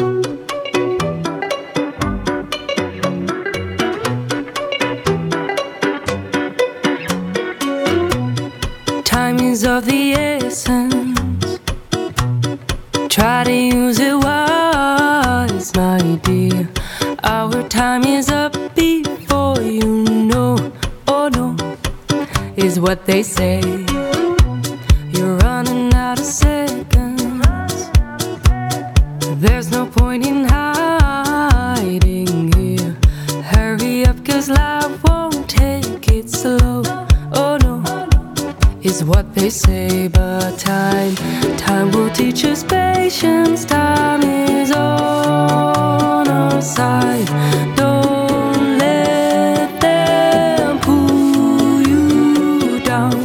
Time is of the essence. Try to use it wise, my dear. Our time is up before you know. Oh no, is what they say. You're running out of seconds. There's no point in hiding here. Hurry up, 'cause life won't take it slow. Oh no, is what they say. But time will teach us patience. Time is on our side. Don't let them pull you down.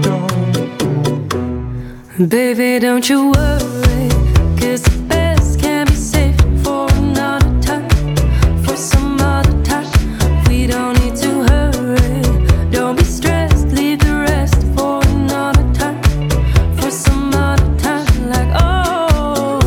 Baby, don't you worry, 'cause the best can be saved for another time, for some other time. We don't need to hurry. Don't be stressed, leave the rest for another time, for some other time. Like, oh,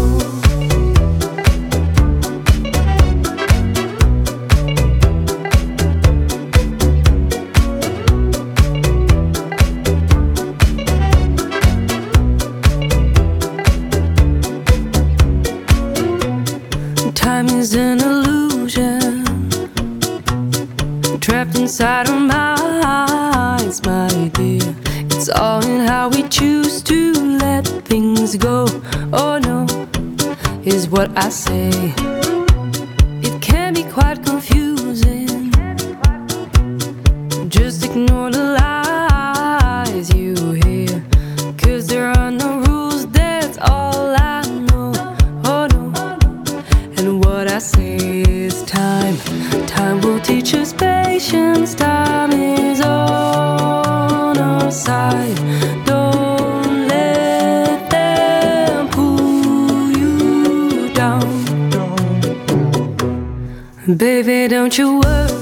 time is an illusion, trapped inside our minds, my dear. It's all in how we choose to let things go. Oh no, is what I say. It can be quite confusing. Just ignore the lies you hear, 'cause there are no rules, that's all I know. Oh no, and what I say is time will teach us patience. Time is on our side. Don't let them pull you down. Baby, don't you worry,